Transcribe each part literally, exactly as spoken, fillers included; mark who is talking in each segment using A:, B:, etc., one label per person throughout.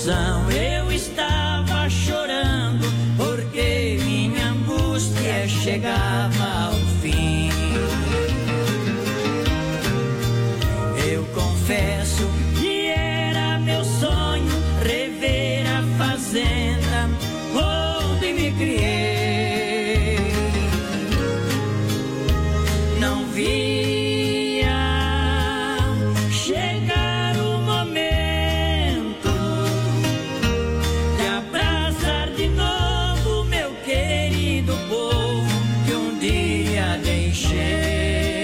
A: emoção eu estava chorando, porque minha angústia chegava ao fim. Eu confesso que era meu sonho rever a fazenda onde me criei. Não via chegar o momento de abraçar de novo meu querido povo que um dia deixei.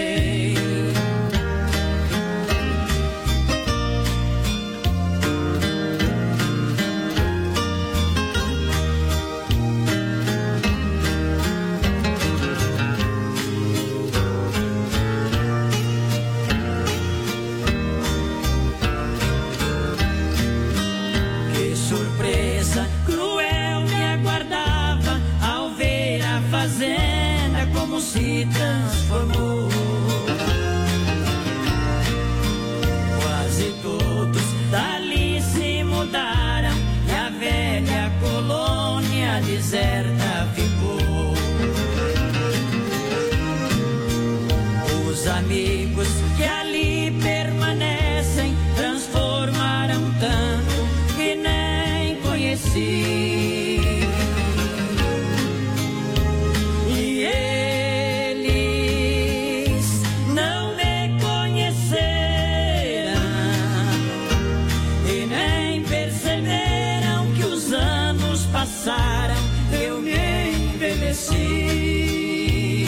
A: Se transformou. Quase todos dali se mudaram e a velha colônia deserta ficou. Os amigos que ali permanecem transformaram tanto que nem conheci. Eu me envelheci.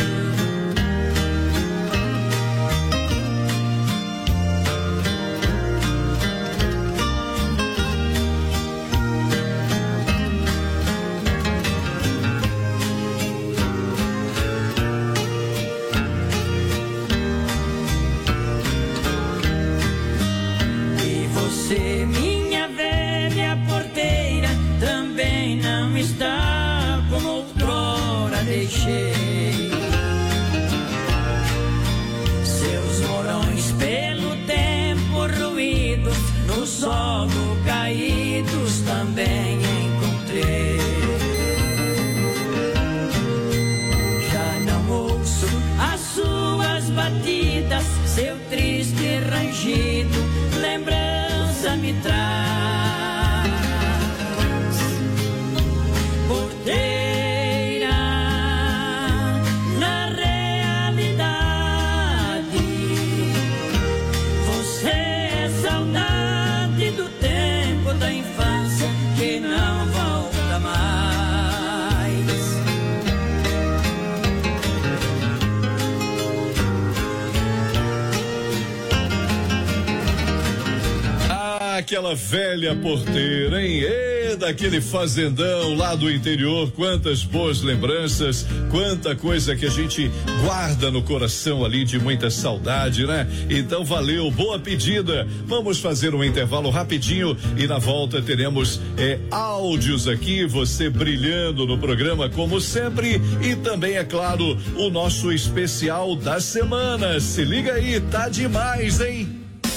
A: E você, minha velha porteira, também não está como outrora deixei. Seus morões pelo tempo ruídos, no solo caídos também encontrei. Já não ouço as suas batidas, seu triste rangido, lembrança me traz.
B: Aquela velha porteira, hein? E daquele fazendão lá do interior, quantas boas lembranças, quanta coisa que a gente guarda no coração ali de muita saudade, né? Então valeu, boa pedida. Vamos fazer um intervalo rapidinho e na volta teremos é, áudios aqui, você brilhando no programa como sempre e também, é claro, o nosso especial da semana. Se liga aí, tá demais, hein?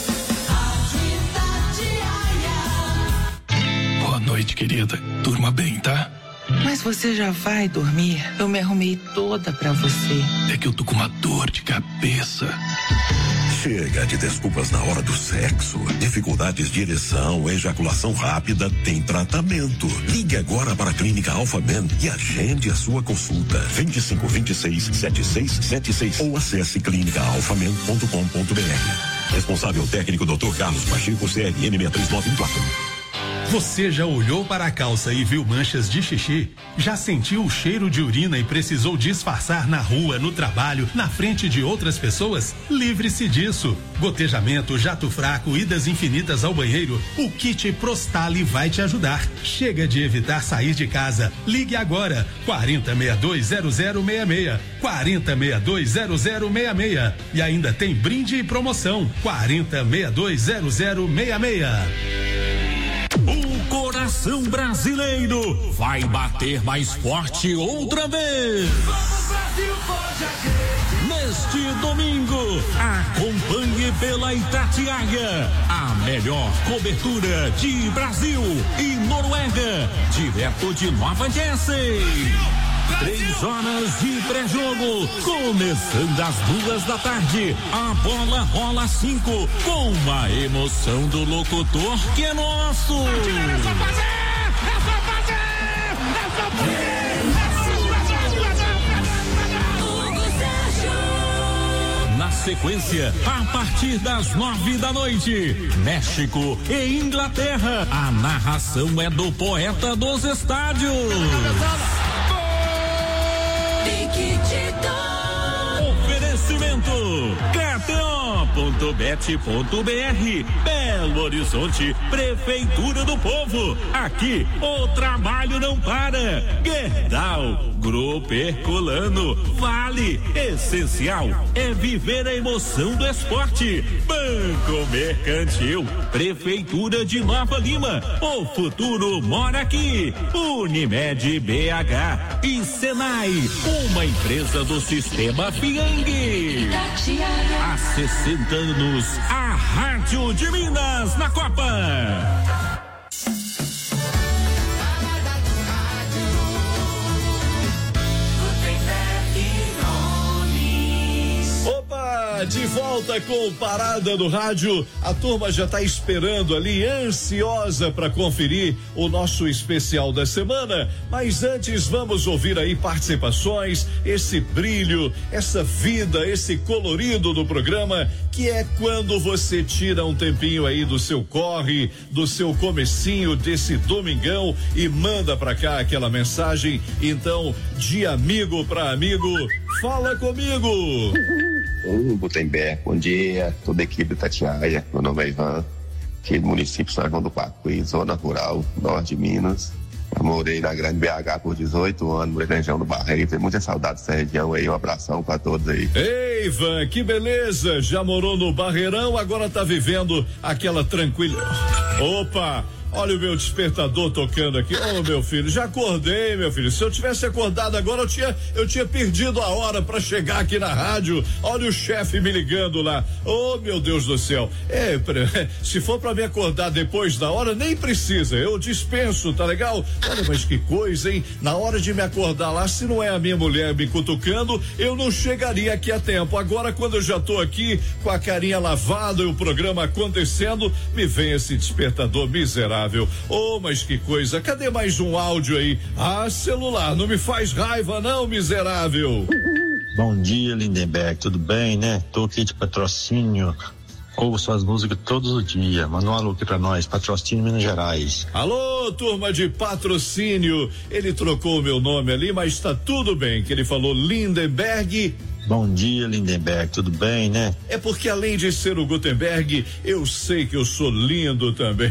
C: Boa noite, querida. Durma bem, tá?
D: Mas você já vai dormir? Eu me arrumei toda pra você.
C: É que eu tô com uma dor de cabeça.
E: Chega de desculpas na hora do sexo. Dificuldades de ereção, ejaculação rápida, tem tratamento. Ligue agora para a Clínica Alpha Men e agende a sua consulta. vinte e cinco, vinte e seis, setenta e seis setenta e seis ou acesse clínica alpha men ponto com ponto b r. Responsável técnico doutor Carlos Pacheco, C R M seis três nove um quatro.
F: Você já olhou para a calça e viu manchas de xixi? Já sentiu o cheiro de urina e precisou disfarçar na rua, no trabalho, na frente de outras pessoas? Livre-se disso. Gotejamento, jato fraco, idas infinitas ao banheiro, o kit Prostali vai te ajudar. Chega de evitar sair de casa. Ligue agora, quarenta, sessenta e dois, zero zero seis seis, quarenta, sessenta e dois, zero zero seis seis. E ainda tem brinde e promoção, quarenta, sessenta e dois, zero zero seis seis.
G: O coração brasileiro vai bater mais forte outra vez.
A: Vamos, Brasil, pode acreditar.
G: Neste domingo, acompanhe pela Itatiaia a melhor cobertura de Brasil e Noruega, direto de Nova Jersey. Três horas de pré-jogo, começando às duas da tarde. A bola rola cinco, com a emoção do locutor que é nosso. É só fazer! É só fazer! É só fazer! Na sequência, a partir das nove da noite, México e Inglaterra. A narração é do poeta dos estádios. Oferecimento K T O ponto bet ponto B R, Belo Horizonte, Prefeitura do Povo. Aqui o trabalho não para. Gerdau, Grupo Herculano, Vale, essencial é viver a emoção do esporte. Banco Mercantil, Prefeitura de Nova Lima, o futuro mora aqui. Unimed B H e Senai, uma empresa do Sistema Fiang. Há sessenta anos, a Rádio de Minas na Copa.
B: De volta com Parada do Rádio, a turma já está esperando ali, ansiosa para conferir o nosso especial da semana, mas antes vamos ouvir aí participações, esse brilho, essa vida, esse colorido do programa, que é quando você tira um tempinho aí do seu corre, do seu comecinho desse domingão e manda pra cá aquela mensagem. Então, de amigo para amigo, fala comigo.
H: Oi, Gutenberg, bom dia, toda a equipe Itatiaia, meu nome é Ivan, aqui do município de São João do Pacuí, zona rural, norte de Minas. Eu morei na grande B H por dezoito anos, na região do Barreiro, tenho muita saudade dessa região aí, um abração pra todos aí.
B: Ei, Ivan, que beleza, já morou no Barreirão, agora tá vivendo aquela tranquilidade. Opa! Olha o meu despertador tocando aqui. Ô, oh, meu filho, já acordei, meu filho. Se eu tivesse acordado agora, eu tinha, eu tinha perdido a hora pra chegar aqui na rádio. Olha o chefe me ligando lá. Ô, oh, meu Deus do céu. É, se for pra me acordar depois da hora, nem precisa. Eu dispenso, tá legal? Olha, mas que coisa, hein? Na hora de me acordar lá, se não é a minha mulher me cutucando, eu não chegaria aqui a tempo. Agora, quando eu já tô aqui com a carinha lavada e o programa acontecendo, me vem esse despertador miserável. Oh, mas que coisa, cadê mais um áudio aí? Ah, celular, não me faz raiva não, miserável.
I: Bom dia, Lindenberg, tudo bem, né? Tô aqui de patrocínio, ouvo suas músicas todos os dias. Manda um alô aqui pra nós, patrocínio Minas Gerais.
B: Alô, turma de patrocínio, ele trocou o meu nome ali, mas tá tudo bem, que ele falou Lindenberg.
I: Bom dia, Lindenberg, tudo bem, né?
B: É porque além de ser o Gutenberg, eu sei que eu sou lindo também.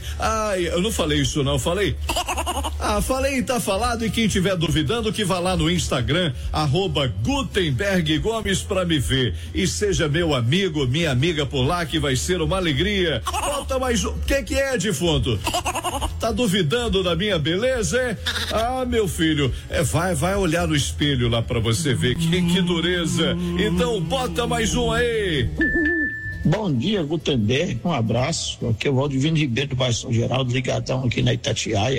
B: Ai, eu não falei isso não, falei? Ah, falei, tá falado, e quem tiver duvidando que vá lá no Instagram, arroba Gutenberg Gomes pra me ver. E seja meu amigo, minha amiga por lá, que vai ser uma alegria. Falta mais um, o que que é, defunto? Tá duvidando da minha beleza, é? Ah, meu filho, é, vai, vai olhar no espelho lá pra você ver que, que dureza. Então bota mais um aí.
J: Bom dia, Gutenberg, um abraço. Aqui é o Valdivino Ribeiro do bairro São Geraldo, ligadão aqui na Itatiaia.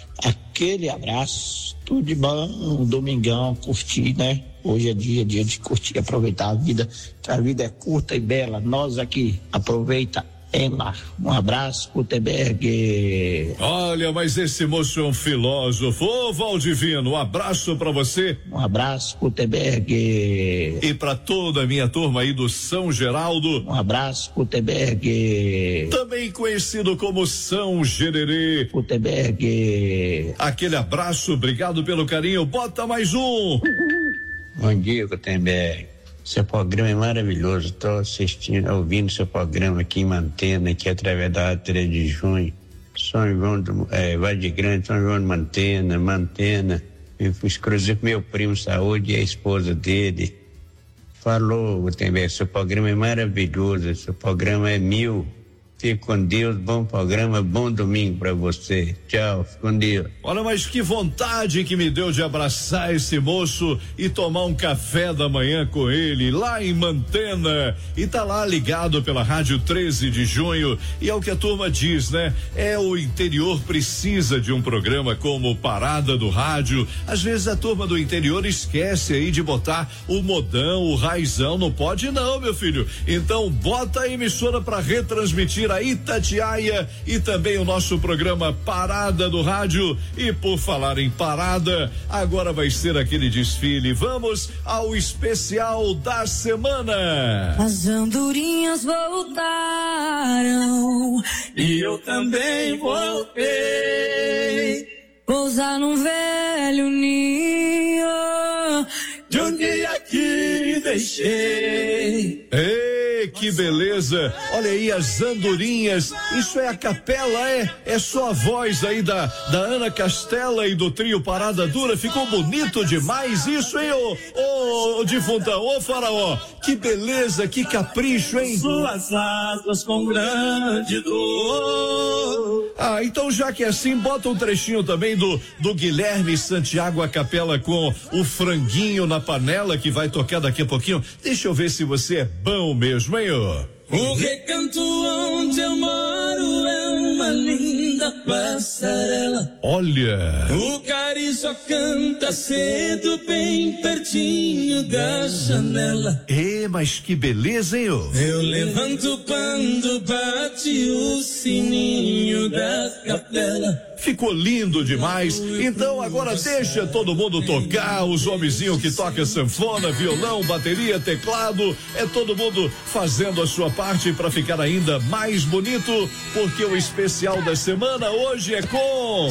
J: Aquele abraço, tudo de bom, um domingão, curtir, né? Hoje é dia, dia de curtir, aproveitar a vida, que a vida é curta e bela. Nós aqui, aproveita ela. Um abraço, Gutenberg.
B: Olha, mas esse moço é um filósofo. Ô, Valdivino, um abraço pra você.
J: Um abraço, Gutenberg.
B: E pra toda a minha turma aí do São Geraldo.
J: Um abraço, Gutenberg.
B: Também conhecido como São Gererê.
J: Gutenberg.
B: Aquele abraço, obrigado pelo carinho. Bota mais um.
I: Bom dia, Gutenberg. Seu programa é maravilhoso, estou assistindo, ouvindo seu programa aqui em Mantena, aqui através da três de junho, São João do, é, Vale Grande, São João de Mantena, Mantena, eu fui cruzei com meu primo Saúde e a esposa dele, falou, Gutenberg, seu programa é maravilhoso, seu programa é mil, Fique com Deus, bom programa, bom domingo para você. Tchau, fique com Deus.
B: Olha, mas que vontade que me deu de abraçar esse moço e tomar um café da manhã com ele lá em Mantena. E tá lá ligado pela Rádio treze de junho. E é o que a turma diz, né? É, o interior precisa de um programa como Parada do Rádio. Às vezes a turma do interior esquece aí de botar o modão, o raizão. Não pode não, meu filho. Então bota a emissora para retransmitir a Itatiaia e também o nosso programa Parada do Rádio. E por falar em parada, agora vai ser aquele desfile. Vamos ao especial da semana.
A: As andorinhas voltaram e eu também voltei. Pousar num velho ninho de um dia que deixei.
B: Ei, que beleza! Olha aí as andorinhas. Isso é a capela, é? É só a voz aí da, da Ana Castela e do trio Parada Dura. Ficou bonito demais isso, hein, ô, ô, ô defuntão, ô faraó. Que beleza, que capricho, hein?
A: Suas asas com grande dor.
B: Ah, então já que é assim, bota um trechinho também do, do Guilherme Santiago a capela com o franguinho na panela que vai tocar daqui a pouquinho. Deixa eu ver se você é bom mesmo, hein, ô?
A: O recanto onde eu moro é uma linda passarela.
B: Olha!
A: O cari só canta cedo, bem pertinho da janela.
B: É, mas que beleza, hein, ô?
A: Eu levanto quando bate o sininho da capela.
B: Ficou lindo demais. Então agora deixa todo mundo tocar. Os homenzinhos que tocam sanfona, violão, bateria, teclado. É todo mundo fazendo a sua parte para ficar ainda mais bonito. Porque o especial da semana hoje é com...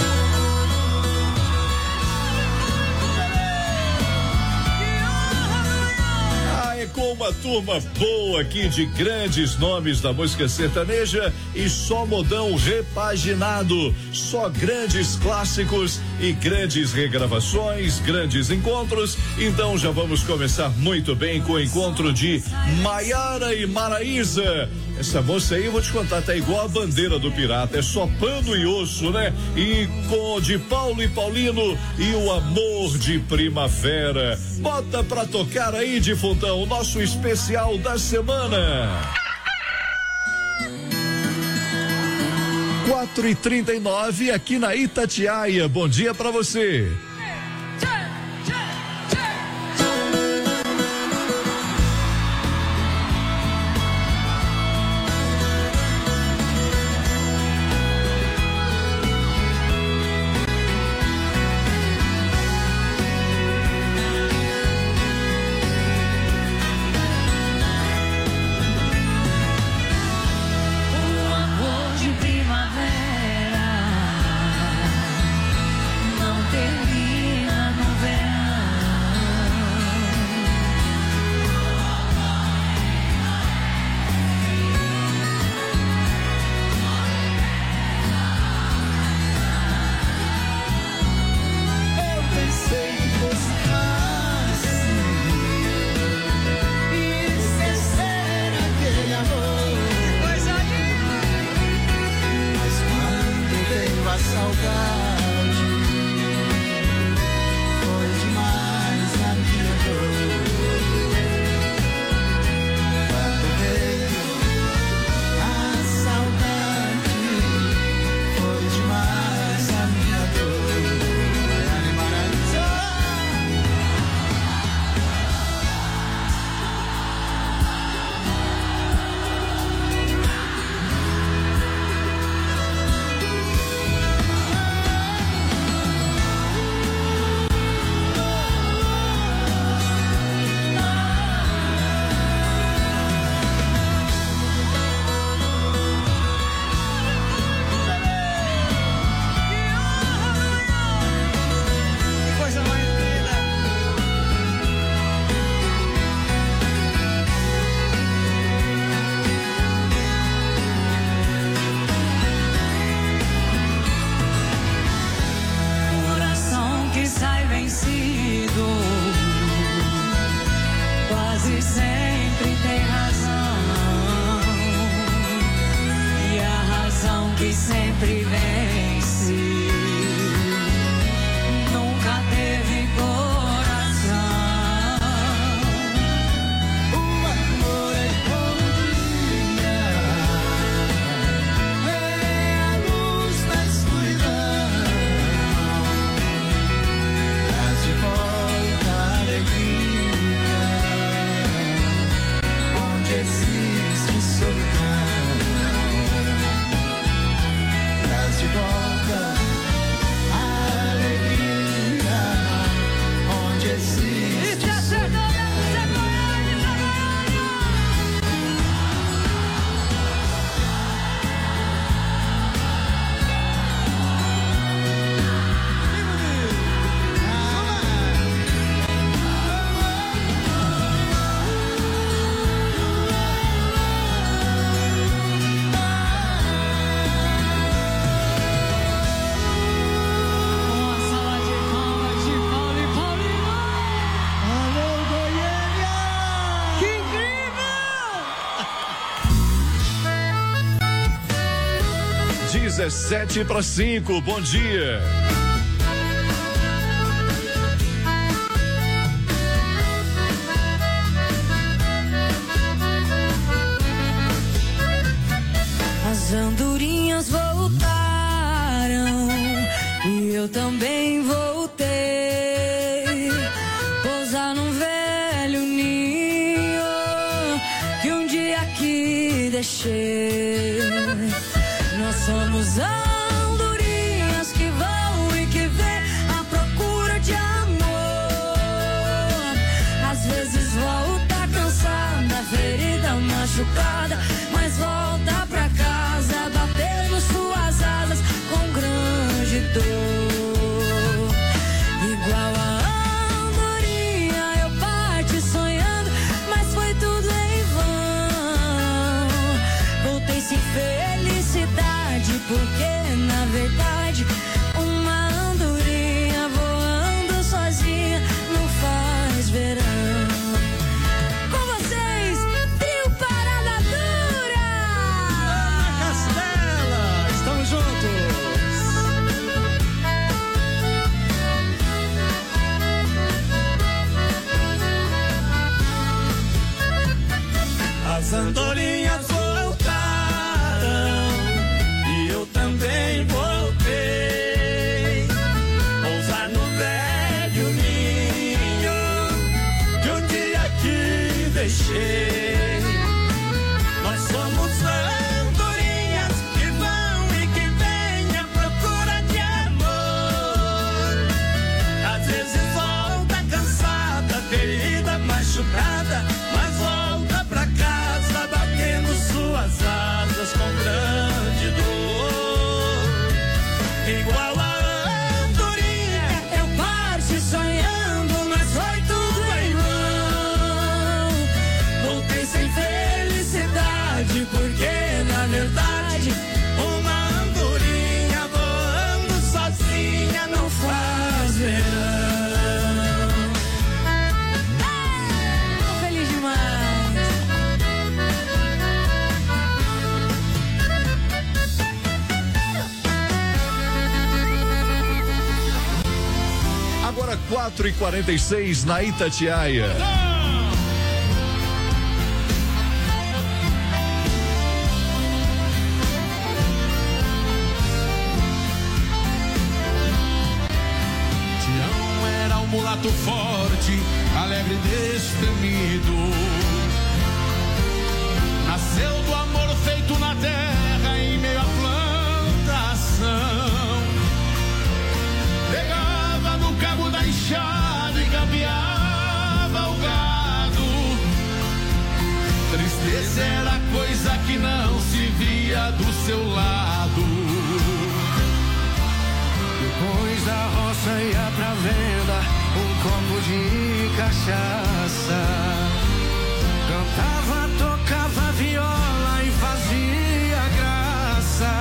B: com uma turma boa aqui de grandes nomes da música sertaneja e só modão repaginado, só grandes clássicos e grandes regravações, grandes encontros. Então já vamos começar muito bem com o encontro de Maiara e Maraísa. Essa moça aí, eu vou te contar, tá igual a bandeira do pirata, é só pano e osso, né? E com de Paulo e Paulino e o amor de primavera. Bota pra tocar aí, defuntão, o nosso especial da semana. quatro e trinta e nove aqui na Itatiaia. Bom dia pra você.
A: de volta a alegria onde existe. Isso é certo.
B: dezessete para cinco, bom dia.
K: As andorinhas voltaram e eu também voltei. Pousar num velho ninho que um dia aqui deixei. Nós somos andorinhas que vão e que vêm à procura de amor. Às vezes volta cansada, ferida, machucada, mas volta pra casa, batendo suas asas com grande dor. Igual a andorinha eu parti sonhando, mas foi tudo em vão. Voltei sem felicidade, porque na verdade uma andorinha voando sozinha não faz verão. Com vocês, trio Parada Dura!
A: Ana Castela, estamos juntos! As andorinhas voltaram e eu também voltei. Pousar no velho ninho que um dia aqui deixei. Nós somos andorinhas que vão e que vêm à procura de amor. Às vezes volta cansada, ferida, machucada, mas volta pra casa batendo suas asas com grande dor. Igual a andorinha eu parti sonhando, mas foi tudo em vão. Voltei sem felicidade, porque na verdade uma andorinha voando sozinha não faz verão.
K: Tô feliz demais.
B: Agora quatro e quarenta e seis na Itatiaia.
F: Tião era um mulato forte, alegre e destemido. Nasceu do amor feito na terra em meio à plantação. Pegava no cabo da enxada e campeava o gado. Tristeza era coisa que não se via do seu lado.
A: Depois da roça ia pra venda um copo de cachaça. Cantava, tocava viola e fazia graça.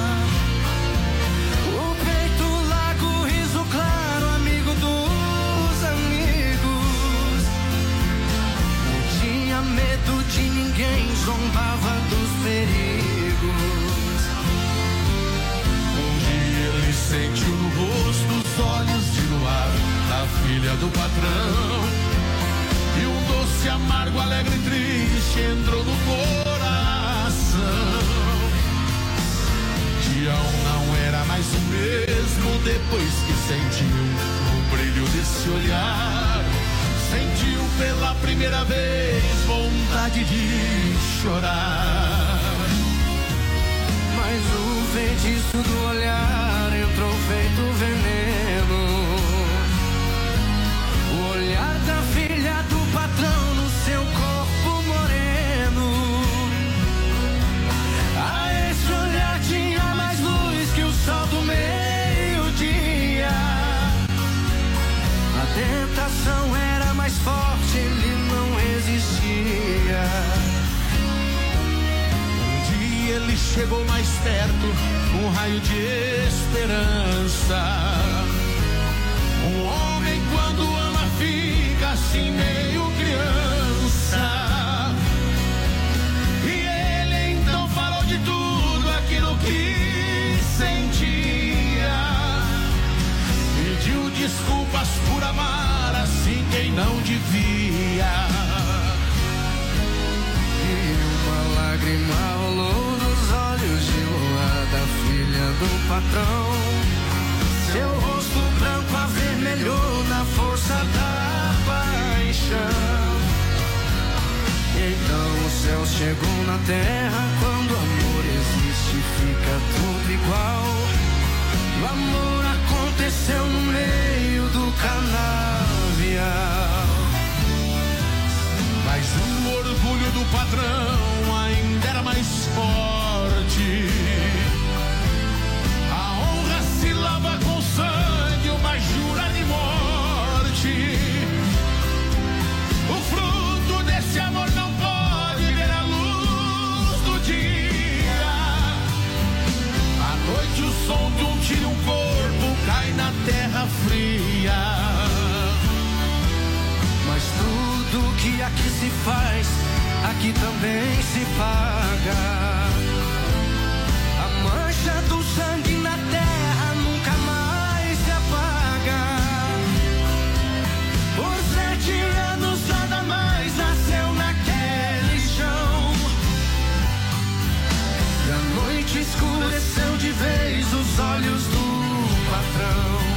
A: O peito largo, riso claro, amigo dos amigos. Não tinha medo de ninguém, zombava dos perigos.
F: Um dia ele sentiu no rosto os olhos de luar da filha do patrão. E um doce amargo, alegre e triste entrou no coração. Tião não era mais o mesmo depois que sentiu o brilho desse olhar. Sentiu pela primeira vez vontade de chorar.
A: Mas o feitiço do olhar entrou feito veneno. O olhar da filha do patrão no seu corpo moreno. A esse olhar tinha mais luz que o sol do meio-dia. A tentação era mais forte, ele não resistia.
L: Ele chegou mais perto, um raio de esperança. Um homem quando ama fica assim meio criança. E ele então falou de tudo aquilo que sentia. Pediu desculpas por amar assim quem não devia.
A: E uma lágrima rolou olhos de lua da filha do patrão. Seu rosto branco avermelhou na força da paixão. Então o céu chegou na terra. Quando o amor existe fica tudo igual. O amor aconteceu no meio do canavial.
L: Mas o orgulho do patrão ainda era mais forte. A honra se lava com sangue, uma jura de morte. O fruto desse amor não pode ver a luz do dia. À noite o som de um tiro, um corpo cai na terra fria.
A: Mas tudo que aqui se faz, aqui também se paga. A mancha do sangue na terra nunca mais se apaga. Por sete anos nada mais nasceu naquele chão. E a noite escureceu de vez os olhos do patrão.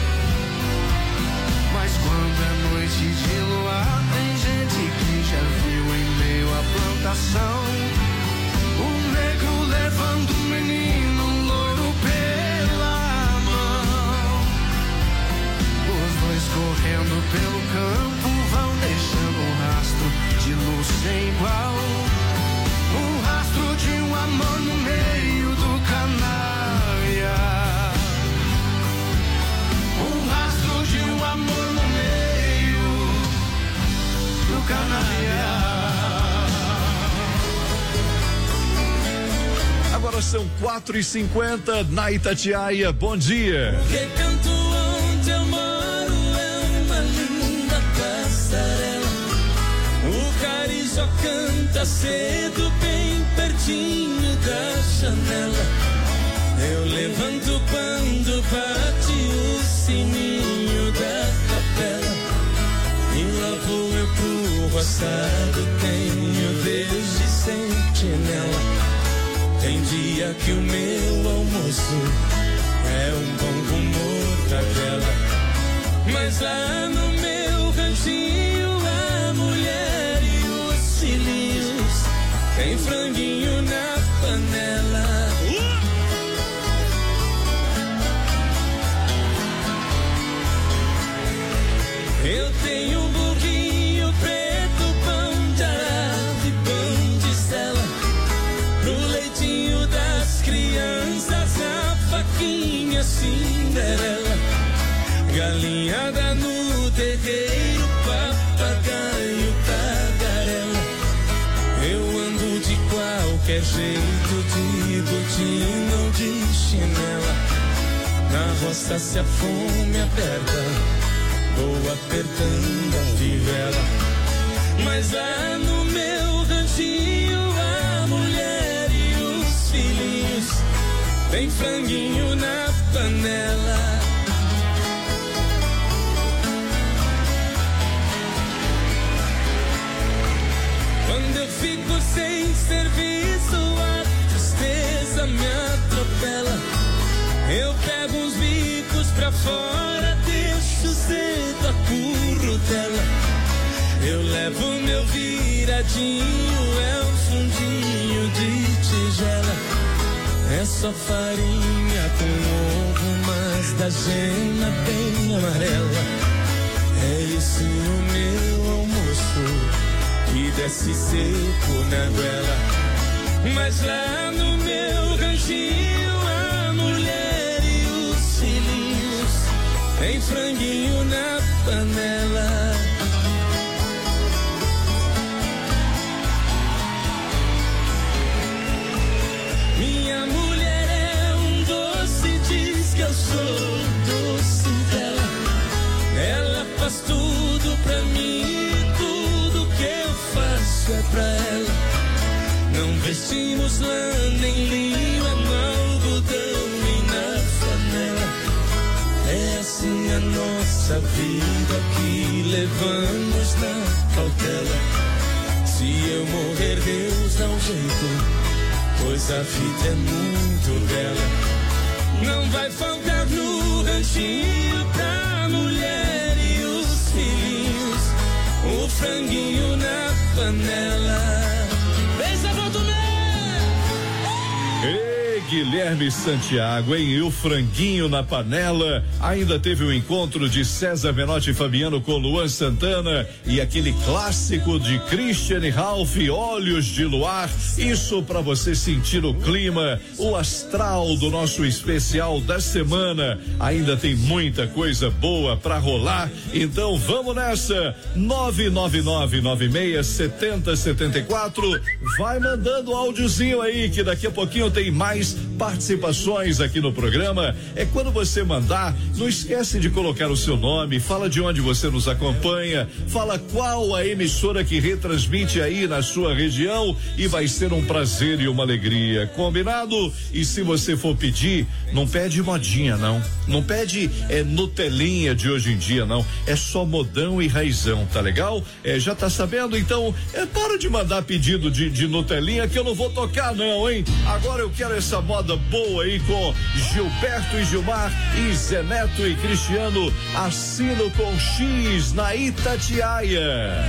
A: Mas quando é noite de luar, tem gente que já viu em meio à plantação um negro levando um menino, um louro pela mão. Os dois correndo pelo campo vão deixando um rastro de luz sem igual. Um rastro de um amor no meio do canavial. Um rastro de um amor no meio do canavial.
B: Agora são quatro e cinquenta na Itatiaia. Bom dia.
K: O recanto onde eu moro é uma linda passarela. O carijó canta cedo bem pertinho da janela. Eu levanto quando bate o sininho da capela. E lá vou eu pro roçado, tenho desde sentinela. Tem dia que o meu almoço é um bom rumor da vela. Mas lá no meu cantinho a mulher e os filhos tem franguinho na panela. Eu tenho um burrinho preto, pão de arado e pão de sela. Pro leitinho das crianças, a faquinha Cinderela. Galinhada no terreiro, papagaio, tagarela. Eu ando de qualquer jeito, de botina ou de chinela. Na roça se a fome aperta, vou apertando a fivela. Mas lá no meu ranchinho a mulher e os filhinhos tem franguinho na panela. Quando eu fico sem serviço a tristeza me atropela. Eu pego uns bicos pra fora, deixo cedo a currutela. Eu levo meu viradinho, é um fundinho de tigela.
A: É só farinha com ovo, mas da gema bem amarela. É esse o meu almoço que desce seco na goela. Mas lá no meu ranchinho a mulher e os filhinhos tem franguinho na panela. Minha mulher é um doce, diz que eu sou doce dela. Ela faz tudo pra mim, tudo que eu faço é pra ela. Não vestimos lã nem linho, é no algodão e na flanela. É assim a nossa vida que levamos na cautela. Se eu morrer, Deus dá um jeito, pois a vida é muito bela. Não vai faltar no ranchinho pra mulher e os filhinhos o franguinho na panela.
B: Ei, Guilherme Santiago, hein? E o franguinho na panela. Ainda teve o encontro de César Menotti e Fabiano com Luan Santana e aquele clássico de Christian e Ralph, Olhos de Luar. Isso pra você sentir o clima, o astral do nosso especial da semana. Ainda tem muita coisa boa pra rolar, então vamos nessa. nove nove nove nove seis sete zero sete quatro. Vai mandando áudiozinho aí que daqui a pouquinho tem mais participações aqui no programa. É quando você mandar, não esquece de colocar o seu nome, fala de onde você nos acompanha, fala qual a emissora que retransmite aí na sua região e vai ser um prazer e uma alegria, combinado? E se você for pedir, não pede modinha não, não pede é Nutelinha de hoje em dia não, é só modão e raizão, tá legal? É, já tá sabendo? Então, é, para de mandar pedido de, de Nutelinha que eu não vou tocar não, hein? Agora eu quero essa moda boa aí com Gilberto e Gilmar e Zé Neto e Cristiano, Assino com X na Itatiaia.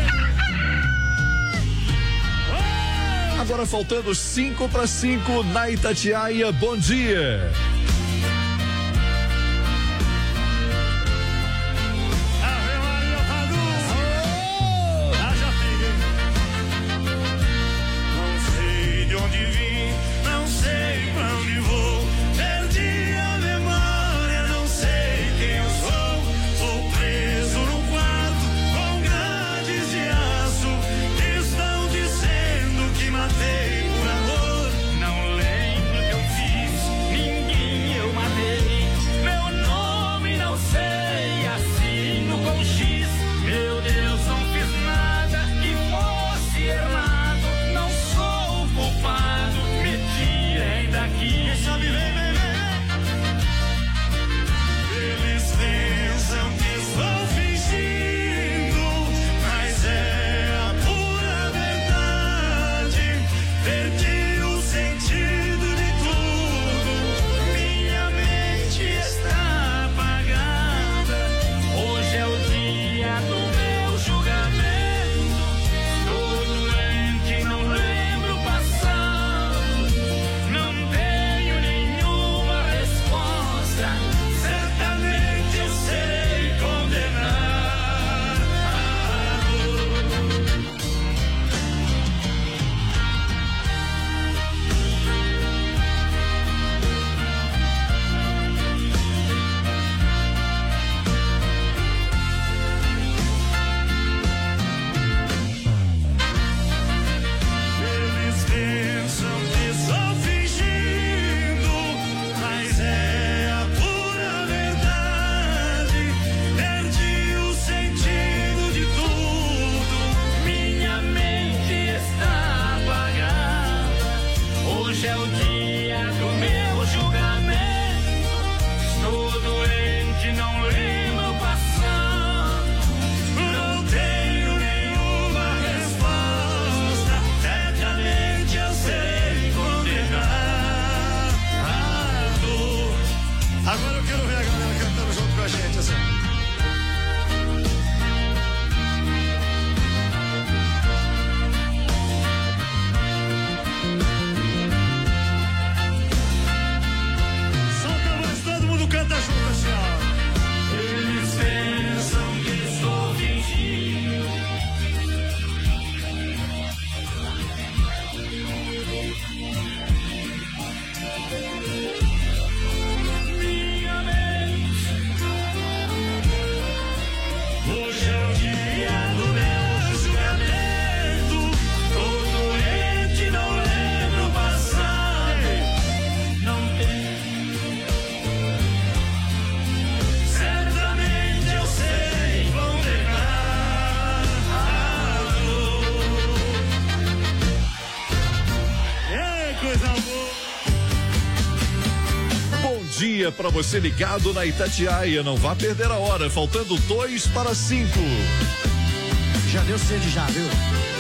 B: Agora faltando cinco para cinco na Itatiaia, bom dia. dia pra você ligado na Itatiaia. Não vá perder a hora, faltando dois para cinco.
M: Já deu sede já, viu?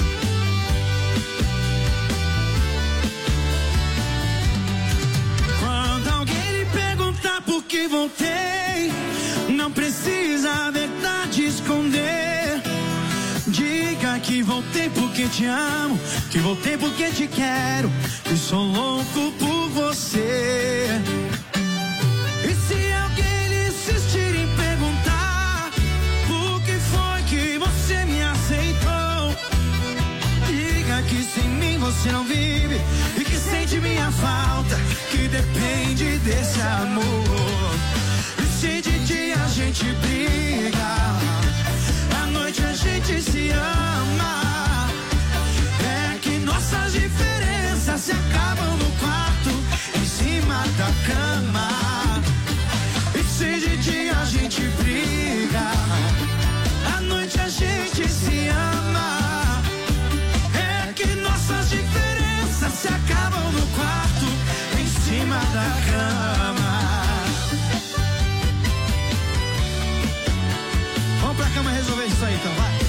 A: Quando alguém lhe perguntar por que voltei, não precisa a verdade esconder. Diga que voltei porque te amo, que voltei porque te quero, que sou louco por você. E se alguém lhe insistir em perguntar por que foi que você me aceitou, diga que sem mim você não vive e que sente minha falta, que depende desse amor. E se de dia a gente briga, à noite a gente se ama, é que nossas diferenças se acabam no quarto, em cima da cama. E se de dia a gente briga, à noite a gente se ama, é que nossas diferenças se acabam no quarto, em cima da cama. Vamos pra cama resolver isso aí, então, vai.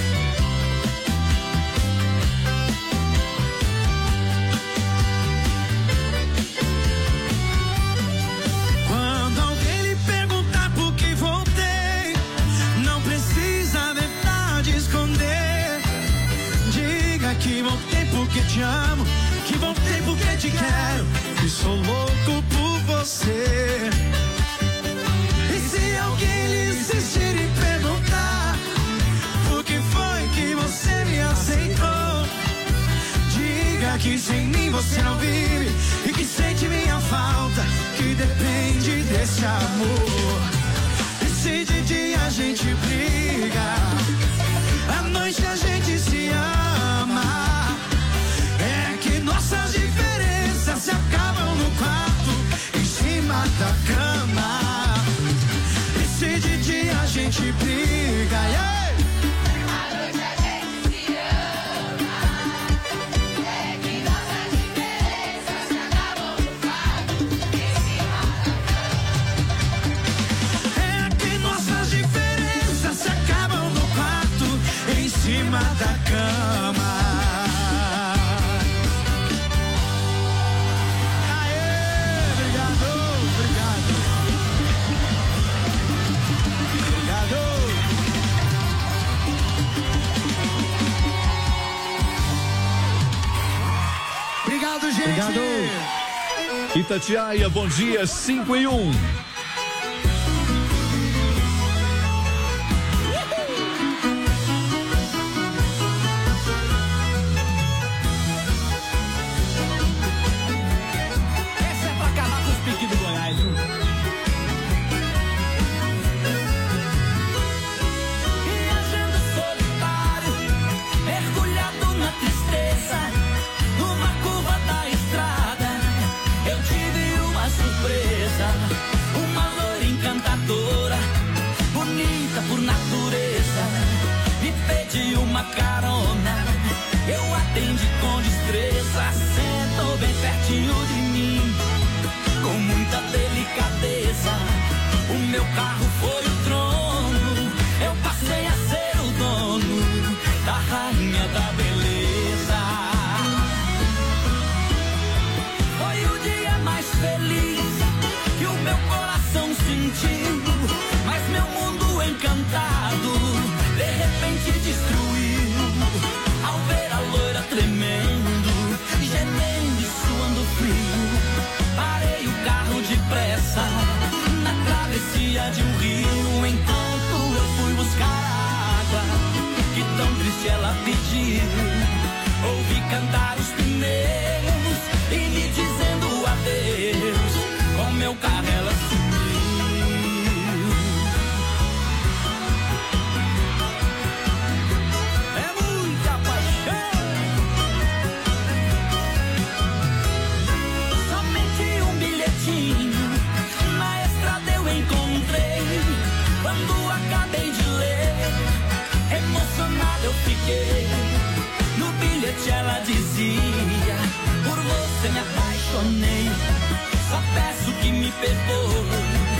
A: Quando alguém lhe perguntar por que voltei, não precisa a verdade esconder. Diga que voltei porque te amo, que voltei porque te quero, que sou louco por você. E se alguém lhe insistir em perguntar por que foi que você me aceitou, diga que sem mim você não vive e que sente minha falta, que depende desse amor. E se de dia a gente briga, à noite a gente se ama, é que nossas diferenças se acabam no quarto, em cima da cama. Se de dia a gente briga, yeah. À noite a gente se ama, é que nossas diferenças se acabam no quarto, em cima da cama. É que nossas diferenças se acabam no quarto, em cima da cama. Obrigado, gente.
B: Obrigado. Itatiaia, bom dia, cinco e um.
A: Essa é pra acabar com os piques do Goiás, viu? Viajando solitário, mergulhado na tristeza, numa curva da estrada, eu tive uma surpresa. Uma loira encantadora, bonita por natureza, me pediu uma carona, eu atendi com destreza. Sentou bem pertinho de mim, com muita delicadeza. O meu carro foi o trono, eu passei a ser o dono da rainha da beleza. Foi o dia mais feliz que o meu coração sentiu, mas meu mundo encantado de repente destruiu. Ao ver a loira tremendo, gemendo e suando frio, parei o carro depressa na travessia de um rio. Enquanto eu fui buscar água, que tão triste ela pediu, ouvi cantar os pneus e me dizendo adeus. Com meu carro ela sumiu. É muita paixão. Somente um bilhetinho na estrada eu encontrei. Quando acabei de ler, emocionado eu fiquei. No bilhete ela dizia: por você me apaixonei, só peço que me perdoe.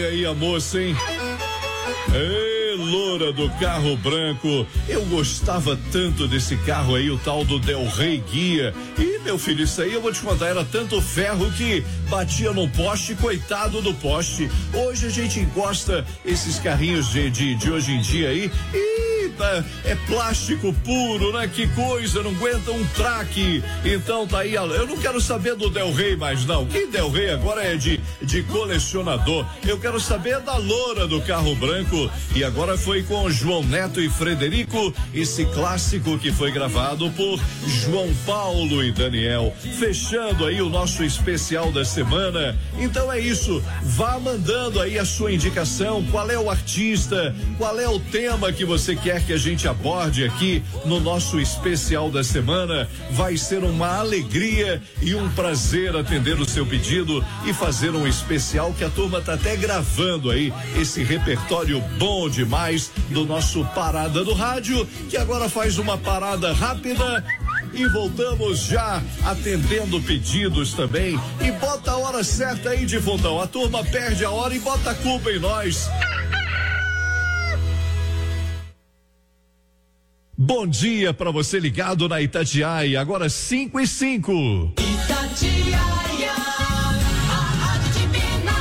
B: aí a moça, hein? Ei, loura do carro branco, eu gostava tanto desse carro aí, o tal do Del Rey Guia. E, meu filho, isso aí eu vou te contar, era tanto ferro que batia no poste, coitado do poste. Hoje a gente encosta esses carrinhos de, de, de hoje em dia aí e é plástico puro, né? Que coisa, não aguenta um traque. Então tá aí, eu não quero saber do Del Rey mais não. Quem Del Rey agora é de, de colecionador. Eu quero saber da loura do carro branco. E agora foi com João Neto e Frederico, esse clássico que foi gravado por João Paulo e Daniel. Fechando aí o nosso especial da semana. Então é isso, vá mandando aí a sua indicação, qual é o artista, qual é o tema que você quer que a gente aborde aqui no nosso especial da semana. Vai ser uma alegria e um prazer atender o seu pedido e fazer um especial que a turma tá até gravando aí, esse repertório bom demais do nosso Parada do Rádio, que agora faz uma parada rápida e voltamos já atendendo pedidos também. E bota a hora certa aí, Difundão. A turma perde a hora e bota a culpa em nós. Bom dia para você ligado na Itatiaia, agora cinco e cinco.
N: Itatiaia, a rádio de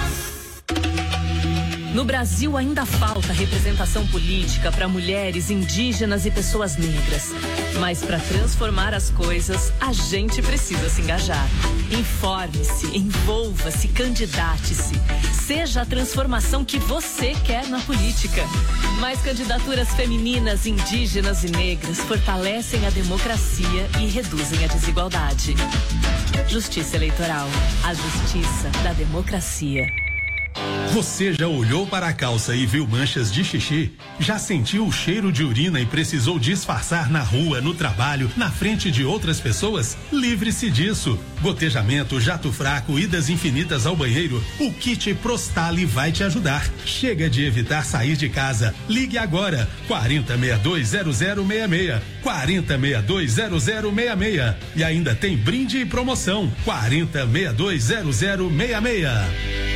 N: Minas. No Brasil ainda falta representação política para mulheres, indígenas e pessoas negras. Mas para transformar as coisas, a gente precisa se engajar. Informe-se, envolva-se, candidate-se. Seja a transformação que você quer na política. Mais candidaturas femininas, indígenas e negras fortalecem a democracia e reduzem a desigualdade. Justiça Eleitoral, a justiça da democracia.
F: Você já olhou para a calça e viu manchas de xixi? Já sentiu o cheiro de urina e precisou disfarçar na rua, no trabalho, na frente de outras pessoas? Livre-se disso. Gotejamento, jato fraco, idas infinitas ao banheiro, o kit Prostali vai te ajudar. Chega de evitar sair de casa. Ligue agora, quarenta, sessenta e dois, zero zero seis seis, quarenta, sessenta e dois, zero zero seis seis. E ainda tem brinde e promoção, quarenta, sessenta e dois, zero zero seis seis.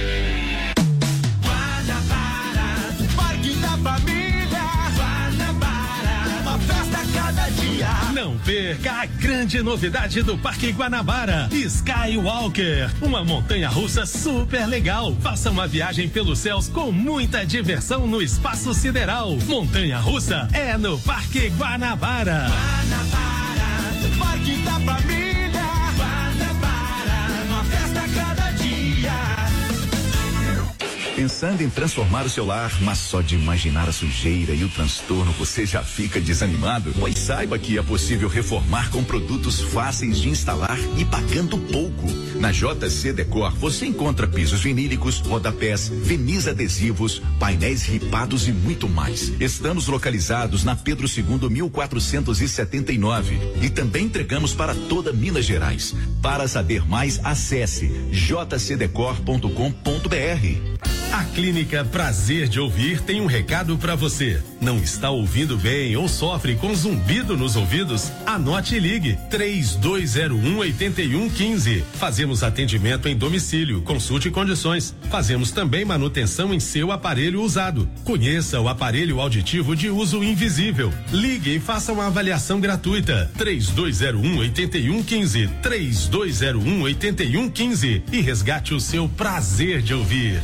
F: Não perca a grande novidade do Parque Guanabara, Skywalker, uma montanha-russa super legal. Faça uma viagem pelos céus com muita diversão no espaço sideral. Montanha-russa é no Parque Guanabara. Guanabara, Parque da Família. Guanabara, uma festa a cada dia.
O: Pensando em transformar o seu lar, mas só de imaginar a sujeira e o transtorno você já fica desanimado? Pois saiba que é possível reformar com produtos fáceis de instalar e pagando pouco. Na J C Decor você encontra pisos vinílicos, rodapés, verniz adesivos, painéis ripados e muito mais. Estamos localizados na Pedro segundo, mil quatrocentos e setenta e nove e também entregamos para toda Minas Gerais. Para saber mais, acesse j c decor ponto com ponto b r.
F: A Clínica Prazer de Ouvir tem um recado para você. Não está ouvindo bem ou sofre com zumbido nos ouvidos? Anote e ligue três dois zero um, oito um um cinco. Fazemos atendimento em domicílio, consulte condições. Fazemos também manutenção em seu aparelho usado. Conheça o aparelho auditivo de uso invisível. Ligue e faça uma avaliação gratuita. três dois zero um, oito um um cinco. três dois zero um, oito um um cinco e resgate o seu prazer de ouvir.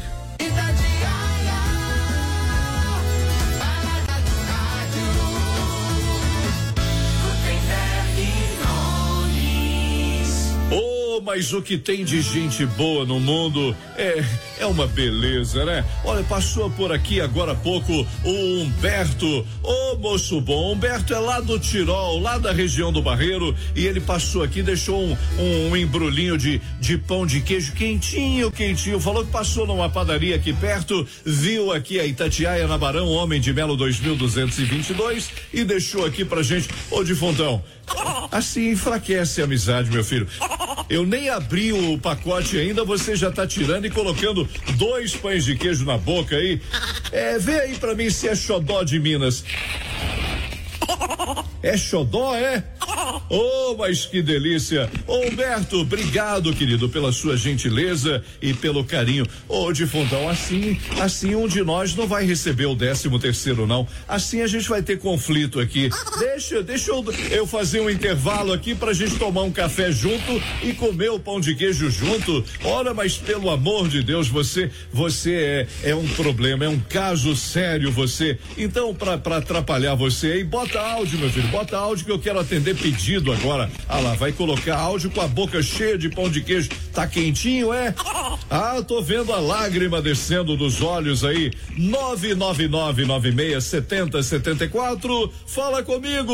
B: Mas o que tem de gente boa no mundo é, é uma beleza, né? Olha, passou por aqui agora há pouco o Humberto, ô moço bom, Humberto é lá do Tirol, lá da região do Barreiro, e ele passou aqui, deixou um, um, um embrulhinho de, de pão de queijo quentinho, quentinho, falou que passou numa padaria aqui perto, viu aqui a Itatiaia na Barão, Homem de Melo dois mil duzentos e vinte e dois e deixou aqui pra gente. Ô Difontão, assim enfraquece a amizade, meu filho. Eu nem abri o pacote ainda, você já tá tirando e colocando dois pães de queijo na boca aí. É, vê aí pra mim se é xodó de Minas. É xodó, é? Oh, mas que delícia. Ô, Humberto, obrigado, querido, pela sua gentileza e pelo carinho. Ô, Difuntão, assim, assim um de nós não vai receber o décimo terceiro, não. Assim a gente vai ter conflito aqui. Deixa, deixa eu, eu fazer um intervalo aqui pra gente tomar um café junto e comer o pão de queijo junto. Ora, mas pelo amor de Deus, você, você é, é um problema, é um caso sério você. Então, pra, pra atrapalhar você aí, bota áudio, meu filho, bota áudio que eu quero atender pedido agora. Ah lá, vai colocar áudio com a boca cheia de pão de queijo. Tá quentinho, é? Ah, tô vendo a lágrima descendo dos olhos aí. nove nove nove nove seis sete zero sete quatro. Fala comigo.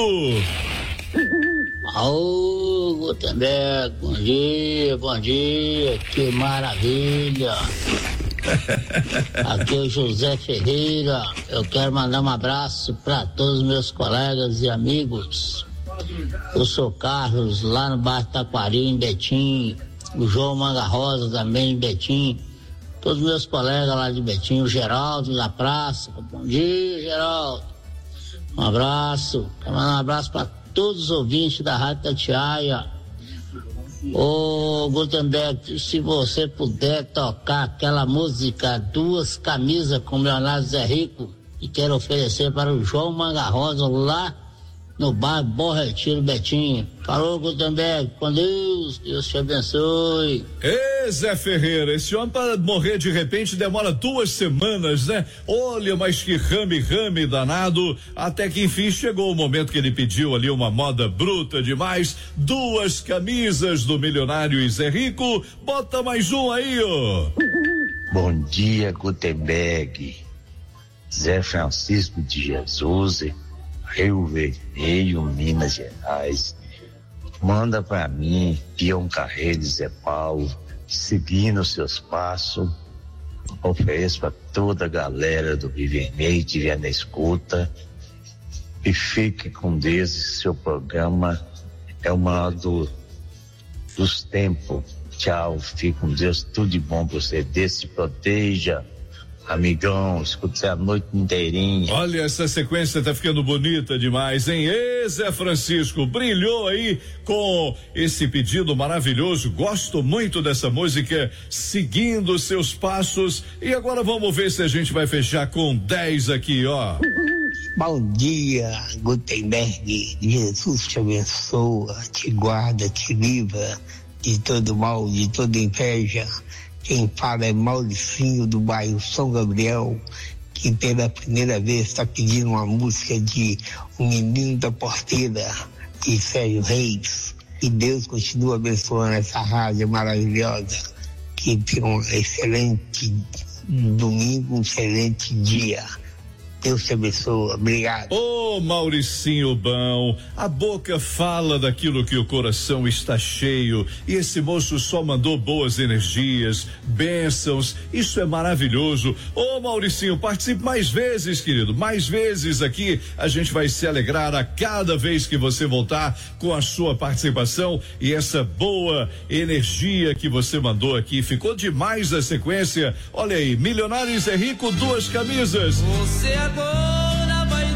J: Ô, Gutenberg, bom dia, bom dia, que maravilha. Aqui é o José Ferreira. Eu quero mandar um abraço para todos os meus colegas e amigos. Eu sou Carlos, lá no bairro Taquari, em Betim. O João Manga Rosa também, em Betim. Todos os meus colegas lá de Betim, o Geraldo da praça. Bom dia, Geraldo. Um abraço. Quero mandar um abraço para todos os ouvintes da Rádio Itatiaia. Ô, Gutenberg, se você puder tocar aquela música Duas Camisas com Leonardo Zé Rico, e quero oferecer para o João Manga Rosa lá no bairro Bom Retiro, Betinho. Falou, Gutenberg, com Deus, Deus te abençoe.
B: Ê, Zé Ferreira, esse homem para morrer de repente demora duas semanas, né? Olha, mas que rame-rame danado, até que enfim chegou o momento que ele pediu ali uma moda bruta demais, duas camisas do milionário Zé Rico. Bota mais um aí, ó.
P: Bom dia, Gutenberg. Zé Francisco de Jesus, Rio Vermelho, Minas Gerais. Manda para mim, Pião Carreiro de Zé Paulo, seguindo os seus passos. Ofereço para toda a galera do Rio Vermelho que estiver na escuta. E fique com Deus, seu programa é o maior do, dos tempos. Tchau, fique com Deus, tudo de bom para você. Deus se proteja. Amigão, escutei a noite inteirinha.
B: Olha, essa sequência tá ficando bonita demais, hein? Ê, Zé Francisco, brilhou aí com esse pedido maravilhoso. Gosto muito dessa música, seguindo os seus passos. E agora vamos ver se a gente vai fechar com dez aqui, ó.
Q: Bom dia, Gutenberg. Jesus te abençoa, te guarda, te livra de todo mal, de toda inveja. Quem fala é Mauricinho do bairro São Gabriel, que pela primeira vez está pedindo uma música de O Menino da Porteira, de Sérgio Reis. E Deus continua abençoando essa rádio maravilhosa, que tem um excelente domingo, um excelente dia. Deus te abençoe, obrigado.
B: Ô, Mauricinho bom, a boca fala daquilo que o coração está cheio, e esse moço só mandou boas energias, bênçãos, isso é maravilhoso. Ô, Mauricinho, participe mais vezes, querido, mais vezes aqui, a gente vai se alegrar a cada vez que você voltar com a sua participação e essa boa energia que você mandou aqui, ficou demais a sequência. Olha aí, Milionário Zé Rico, duas camisas.
A: Você agora vai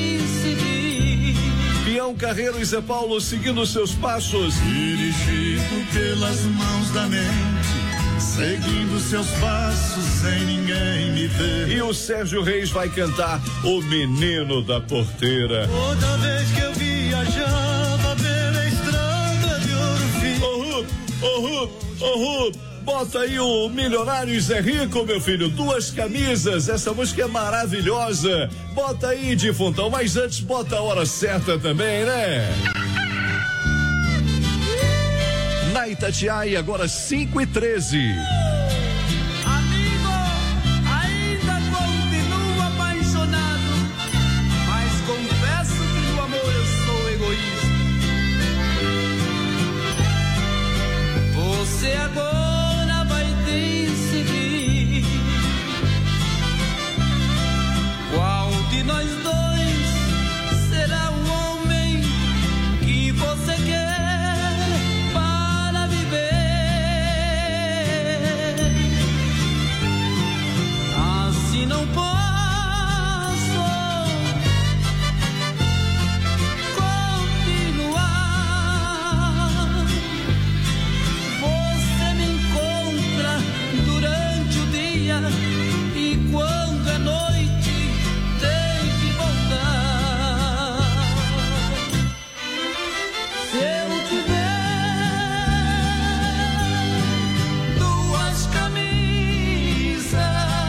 A: decidir.
B: Pião Carreiro e Zé Paulo seguindo seus passos.
L: Dirigido pelas mãos da mente, seguindo seus passos sem ninguém me ver.
B: E o Sérgio Reis vai cantar O Menino da Porteira.
A: Toda vez que eu viajava pela estrada de Ouro Fino.
B: Oh, Rup, oh, Rup, oh, Rup. Bota aí o Milionário Zé Rico, meu filho, duas camisas, essa música é maravilhosa. Bota aí, Difuntão, mas antes bota a hora certa também, né? Na Itatiaia, agora cinco e treze.
A: Amigo, ainda continuo apaixonado, mas confesso que no amor eu sou egoísta. Você agora qual de nós dois será o homem que você quer para viver? dia, e quando é noite tem que voltar. Se eu tiver duas camisas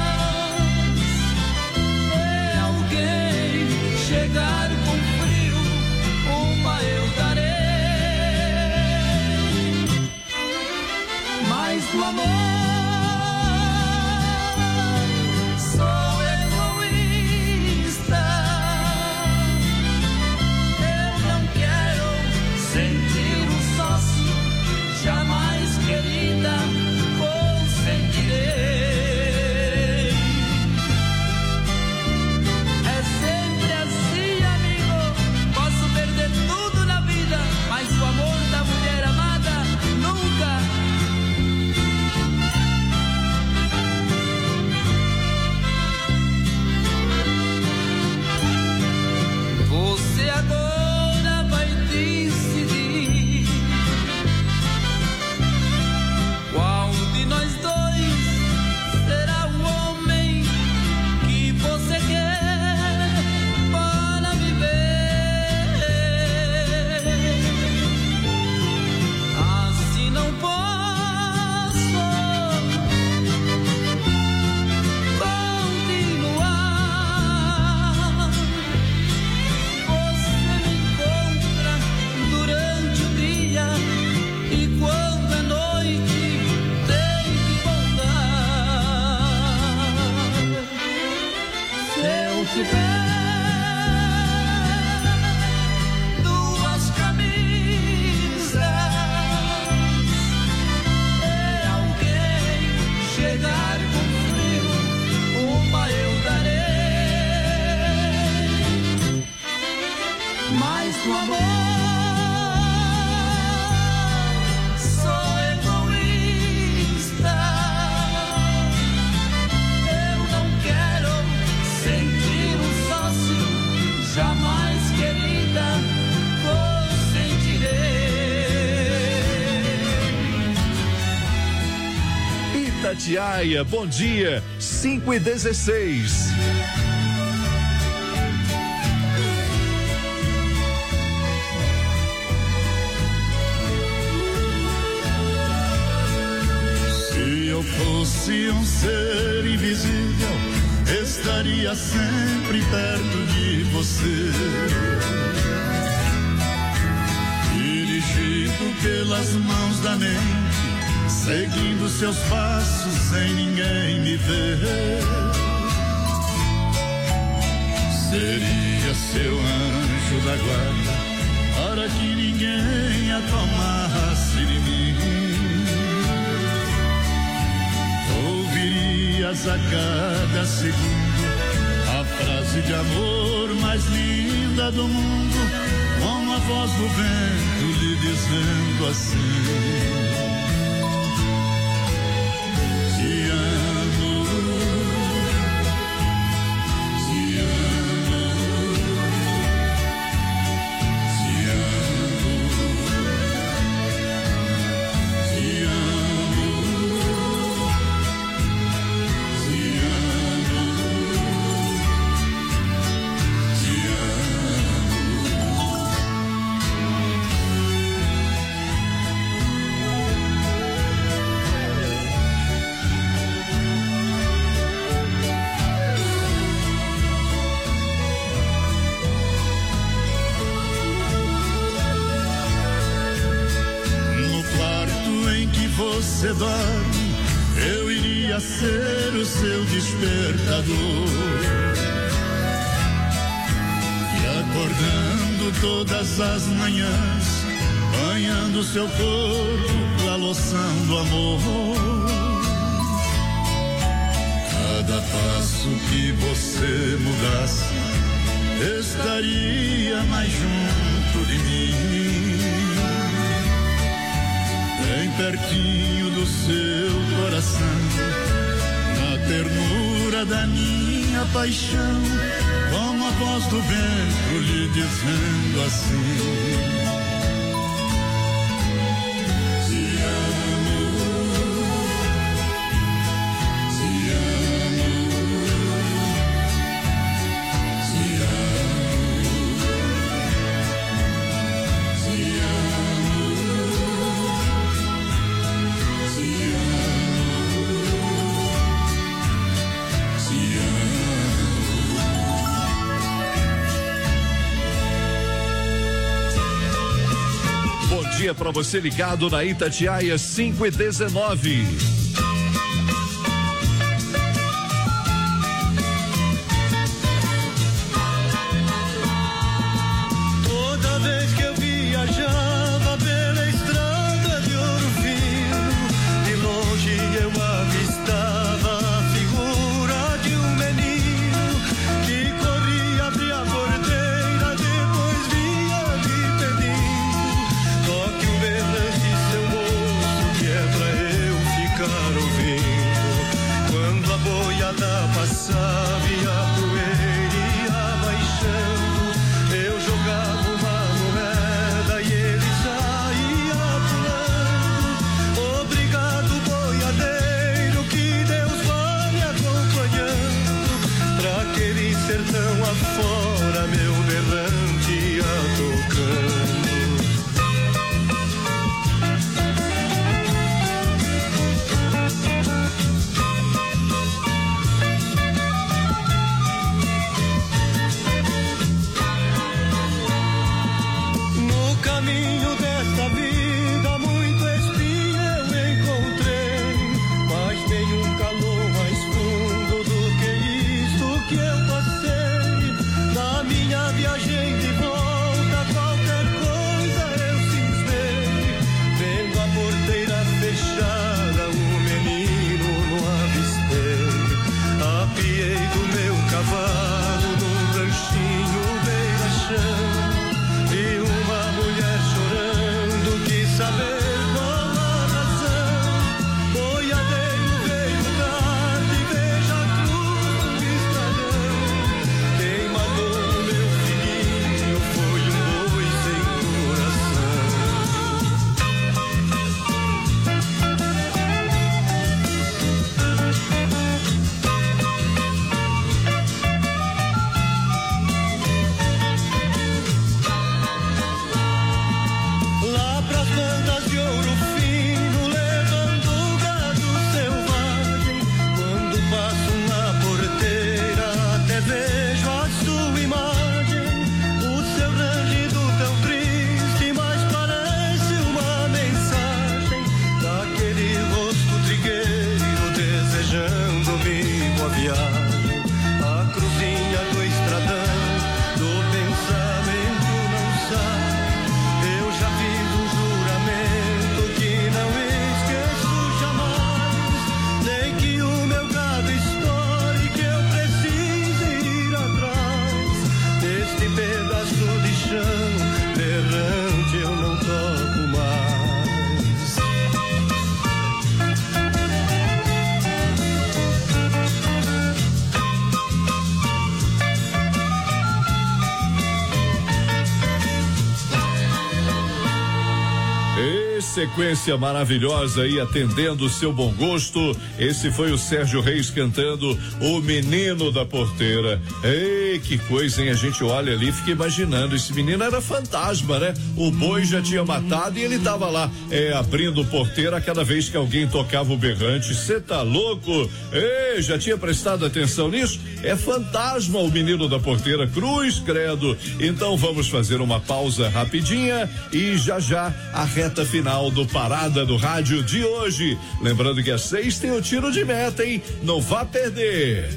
A: e alguém chegar com frio, uma eu darei. Mas do amor sou egoísta. Eu não quero sentir um sócio, jamais, querida, consentirei. É sempre assim, amigo. Posso perder tudo na vida, mas o amor da mulher amada nunca. Você agora vai decidir qual de nós dois será o homem que você quer para viver. Assim não posso continuar. Você me encontra durante o dia, e quando é noite tem que voltar. Se eu tiver duas camisas e alguém chegar com frio, uma eu darei. Mas do amor sou egoísta. Eu não quero sentir um sócio, jamais, querida, consentirei.
B: Itatiaia, bom dia, cinco e dezesseis.
L: Se eu fosse um ser invisível, estaria sempre perto de você, dirigido pelas mãos da mente, seguindo seus passos sem ninguém me ver. Seria seu anjo da guarda, para que ninguém a tomasse de mim. Ouvirias a cada segundo a frase de amor mais linda do mundo, com a voz do vento lhe dizendo assim: te amo, te amo, te amo, te amo, te amo, te você dorme, eu iria ser o seu despertador, e acordando todas as manhãs, banhando seu corpo com a loção do amor. Cada passo que você mudasse, estaria mais junto de mim, bem pertinho do seu coração, na ternura da minha paixão, com a voz do vento lhe dizendo assim: te amo, te amo.
B: dia para você ligado na Itatiaia cinco e dezenove.
L: Toda vez que eu viajava pela estrada de Ouro Fino, de longe eu avistava a figura de um menino que corria, abria a porteira, depois vinha me pedindo: toque o berrante, seu moço, que é pra eu ficar ouvindo. Quando a boiada passava e a poeira ia baixando, eu jogava uma moeda e ele saía pulando. Obrigado, boiadeiro, que Deus vá me acompanhando. Pra aquele sertão afora, meu berrante ia tocando. No caminho desta vida, muito espinho eu encontrei, mas tem um calor mais fundo do que isto que eu passei. Na minha viagem de volta, qualquer coisa eu cismei, vendo a porteira fechada, o menino não avistei. Apiei do meu cavalo num ranchinho beira-chão, e uma mulher chorando quis saber qual a razão. Boiadeiro veio tarde, veja a cruz do estradão. Quem matou meu filhinho foi um boi sem lá pras bandas de Ouro Fino, levando o gado selvagem. Quando passo na porteira, até vejo a sua imagem. O seu rangido tão triste, mas parece uma mensagem daquele rosto trigueiro desejando-me boa viagem. A cruzinha do estradão, do pensamento não sai. Eu já fiz um juramento que não esqueço jamais. Nem que o meu gado estoure, que eu precise ir atrás deste pedaço de chão, berrante eu não toco mais.
B: E sequência maravilhosa aí, atendendo o seu bom gosto. Esse foi o Sérgio Reis cantando O Menino da Porteira. Ei, que coisa, hein? A gente olha ali e fica imaginando, esse menino era fantasma, né? O boi já tinha matado e ele tava lá, é, abrindo porteira cada vez que alguém tocava o berrante. Cê tá louco? Ei, já tinha prestado atenção nisso? É fantasma o Menino da Porteira, cruz credo. Então vamos fazer uma pausa rapidinha e já já a reta final do Parada do Rádio de hoje. Lembrando que às seis tem o tiro de meta, hein? Não vá perder.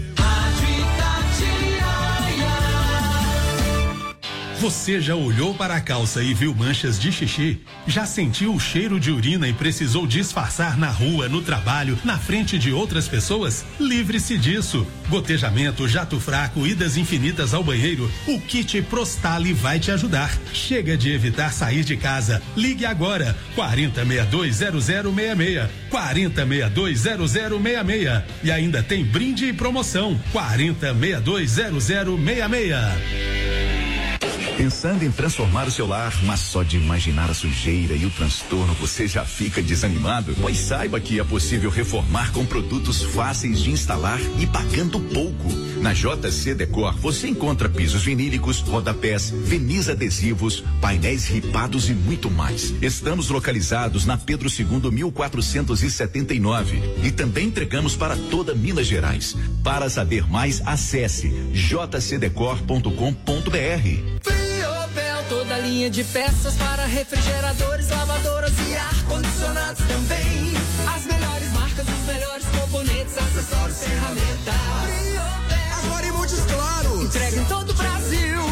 F: Você já olhou para a calça e viu manchas de xixi? Já sentiu o cheiro de urina e precisou disfarçar na rua, no trabalho, na frente de outras pessoas? Livre-se disso. Gotejamento, jato fraco, idas infinitas ao banheiro, o kit Prostali vai te ajudar. Chega de evitar sair de casa. Ligue agora, quarenta, sessenta e dois, zero zero seis seis, quarenta, sessenta e dois, zero zero seis seis. E ainda tem brinde e promoção, quarenta, sessenta e dois, zero zero seis seis.
O: Pensando em transformar o seu lar, mas só de imaginar a sujeira e o transtorno você já fica desanimado? Pois saiba que é possível reformar com produtos fáceis de instalar e pagando pouco. Na J C Decor você encontra pisos vinílicos, rodapés, verniz adesivos, painéis ripados e muito mais. Estamos localizados na Pedro segundo, mil quatrocentos e setenta e nove e também entregamos para toda Minas Gerais. Para saber mais, acesse j c decor ponto com ponto b r.
K: Toda
A: linha de peças para refrigeradores, lavadoras e ar-condicionados também. As melhores marcas, os melhores componentes, acessórios, ferramentas.
R: Agora em Montes Claros.
A: Entrega em todo o Brasil.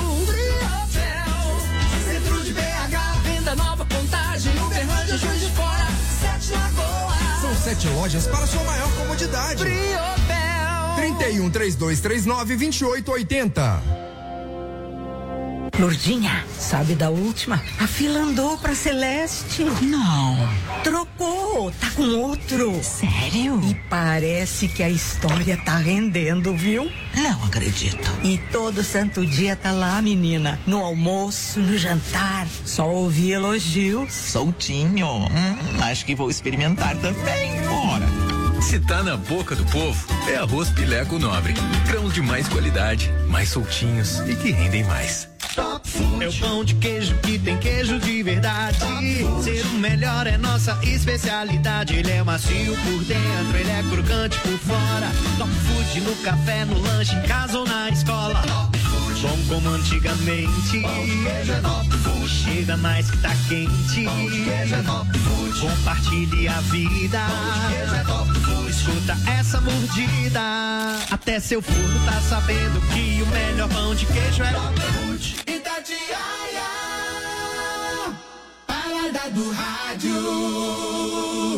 A: Centro de B H, venda nova, Contagem, Uberlândia, Juiz de Fora, Sete Lagoas.
R: São sete lojas para sua maior comodidade.
A: Briobel.
R: trinta e um, três dois três nove, vinte e oito oitenta.
S: Lourdinha, sabe da última? A fila andou pra Celeste.
D: Não.
S: Trocou, tá com outro.
D: Sério?
S: E parece que a história tá rendendo, viu?
D: Não acredito.
S: E todo santo dia tá lá, menina. No almoço, no jantar. Só ouvi elogios.
D: Soltinho. Hum, acho que vou experimentar também. Bora.
T: Se tá na boca do povo, é arroz Pileco Nobre. Grãos de mais qualidade, mais soltinhos e que rendem mais.
U: Top Food. É o pão de queijo que tem queijo de verdade. Ser o melhor é nossa especialidade. Ele é macio por dentro, ele é crocante por fora. Top Food no café, no lanche, em casa ou na escola. Top Food. Bom como antigamente. Pão de queijo é Top Food. Chega mais que tá quente. Pão de queijo é Top Food. Compartilhe a vida. Pão de queijo é Top Food. Escuta essa mordida. Até seu forno tá sabendo que o melhor pão de queijo é Top Food.
A: Itatiaia, parada do rádio.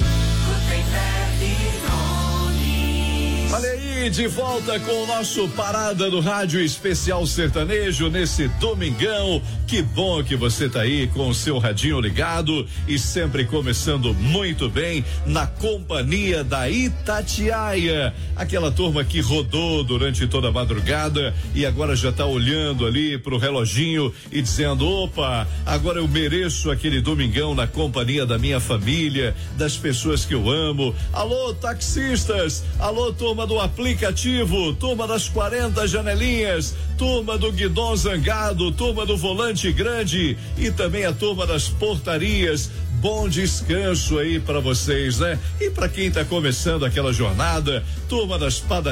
B: Olha aí, de volta com o nosso Parada do Rádio Especial Sertanejo nesse domingão. Que bom que você tá aí com o seu radinho ligado e sempre começando muito bem na companhia da Itatiaia. Aquela turma que rodou durante toda a madrugada e agora já tá olhando ali pro reloginho e dizendo: opa, agora eu mereço aquele domingão na companhia da minha família, das pessoas que eu amo. Alô, taxistas, alô, turma do aplicativo, turma das quarenta janelinhas, turma do guidão zangado, turma do volante grande e também a turma das portarias. Bom descanso aí para vocês, né? E para quem tá começando aquela jornada, turma das padarias.